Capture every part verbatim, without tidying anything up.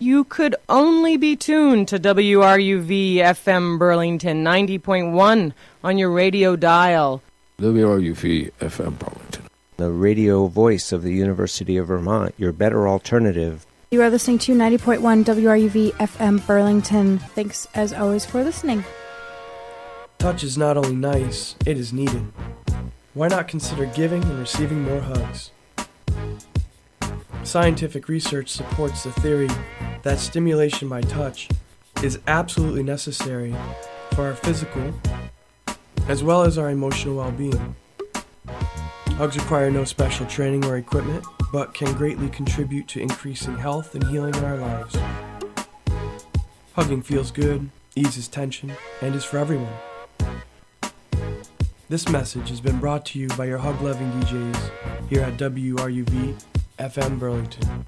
You could only be tuned to W R U V F M Burlington ninety point one on your radio dial. W R U V F M Burlington, the radio voice of the University of Vermont, your better alternative. You are listening to ninety point one W R U V F M Burlington. Thanks, as always, for listening. Touch is not only nice, it is needed. Why not consider giving and receiving more hugs? Scientific research supports the theory that stimulation by touch is absolutely necessary for our physical as well as our emotional well-being. Hugs require no special training or equipment, but can greatly contribute to increasing health and healing in our lives. Hugging feels good, eases tension, and is for everyone. This message has been brought to you by your hug-loving D Js here at W R U V F M Burlington.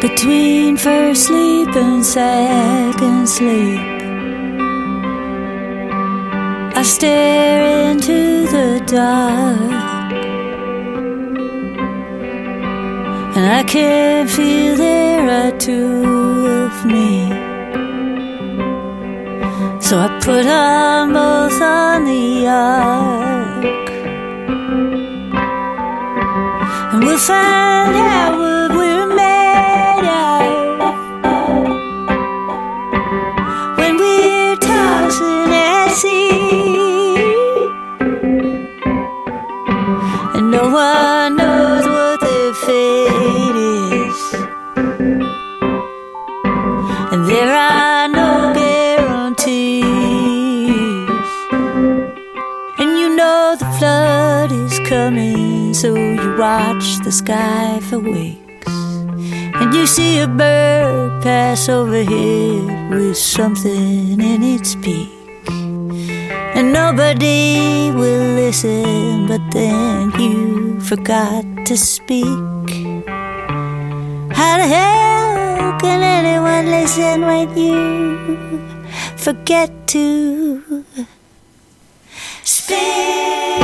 Between first sleep and second sleep, I stare into the dark, and I can feel there are two of me. So I put on both on the ark, and we'll find out what we're made of when we're tossing at sea, and no one knows what their fate is, and there are no guarantees. And you know the flood is coming, so you watch the sky for weeks, and you see a bird pass overhead with something in its beak, and nobody will listen, but then you forgot to speak. How the hell can anyone listen when you forget to speak?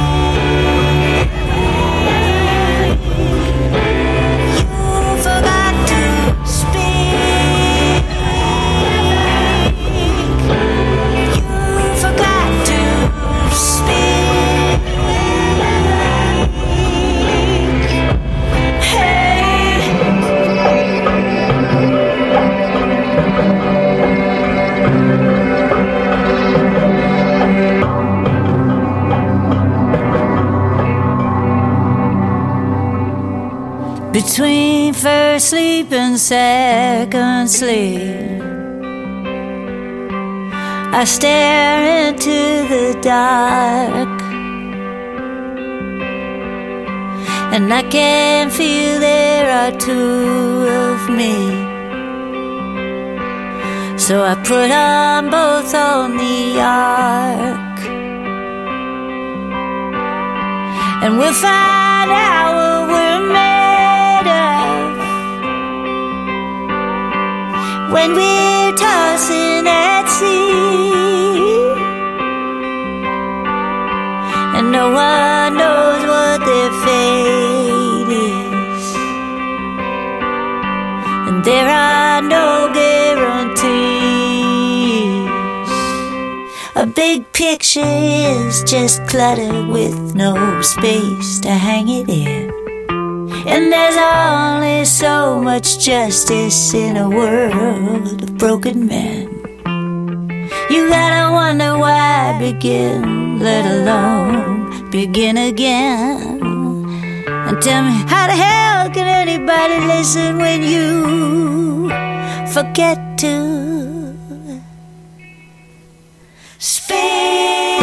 You forgot to speak. You forgot to speak. Hey. Between first sleep and second sleep, I stare into the dark, and I can feel there are two of me. So I put on both on the ark, and we'll find out what we're made of when we're tossing at sea, and no one knows what their fate is, and there are no guarantees. A big picture is just clutter with no space to hang it in, and there's only so much justice in a world of broken men. You gotta wonder why begin, let alone begin again. And tell me, how the hell can anybody listen when you forget to speak?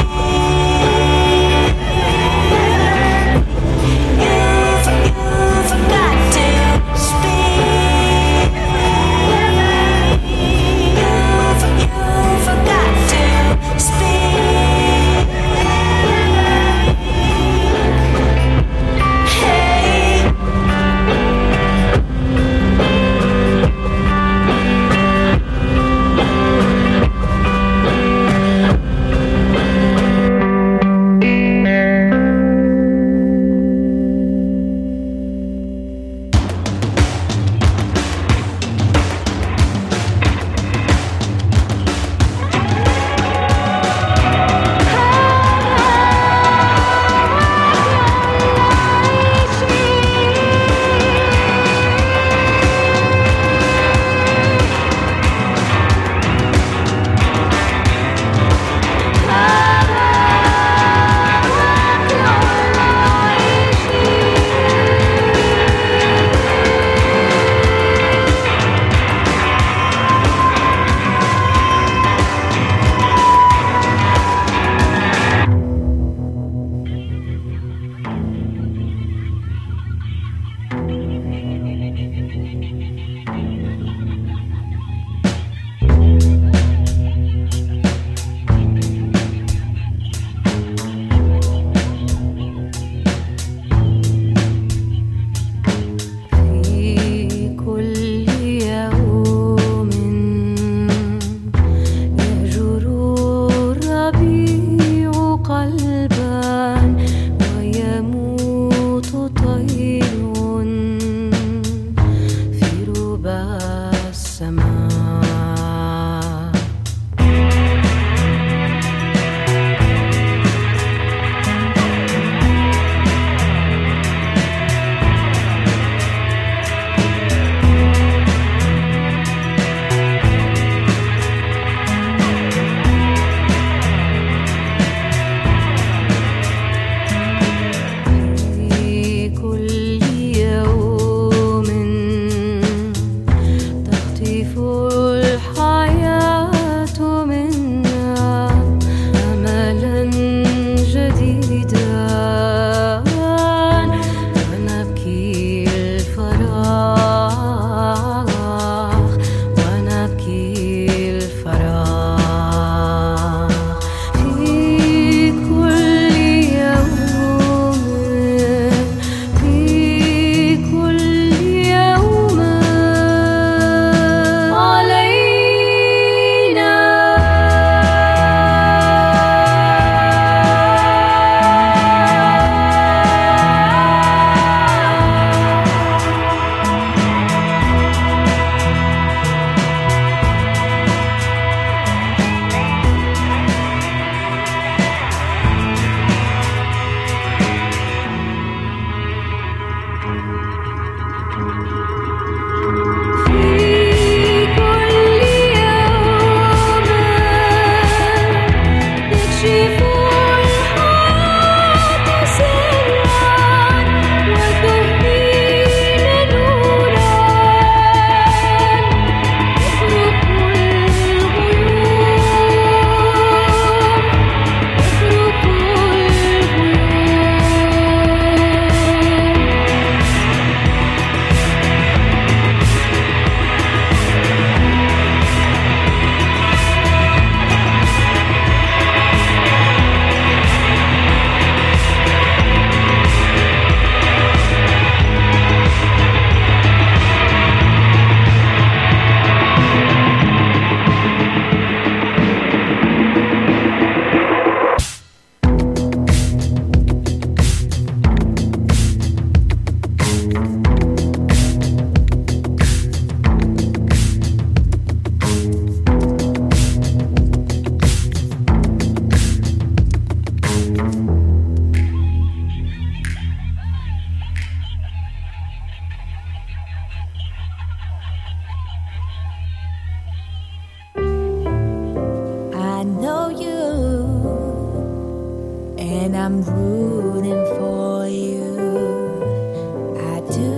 and I'm rooting for you. I do.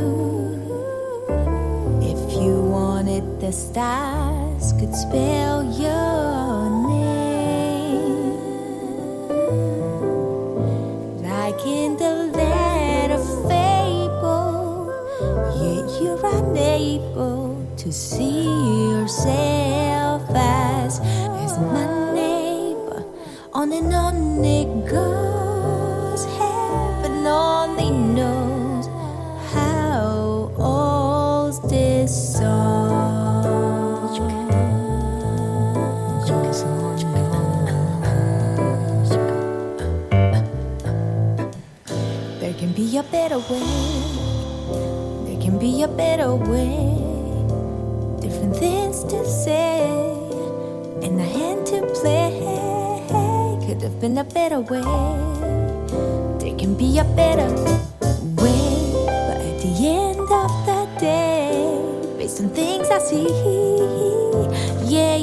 If you wanted, the stars could spell your name, like in the land of fable. Yet you're unable to see yourself as as my neighbor. On and on it goes. Heaven only knows how old this song. There can be a better way. There can be a better way. Different things to say and a hand to play. Could have been a better way. There can be a better way. But at the end of the day, based on things I see, yeah.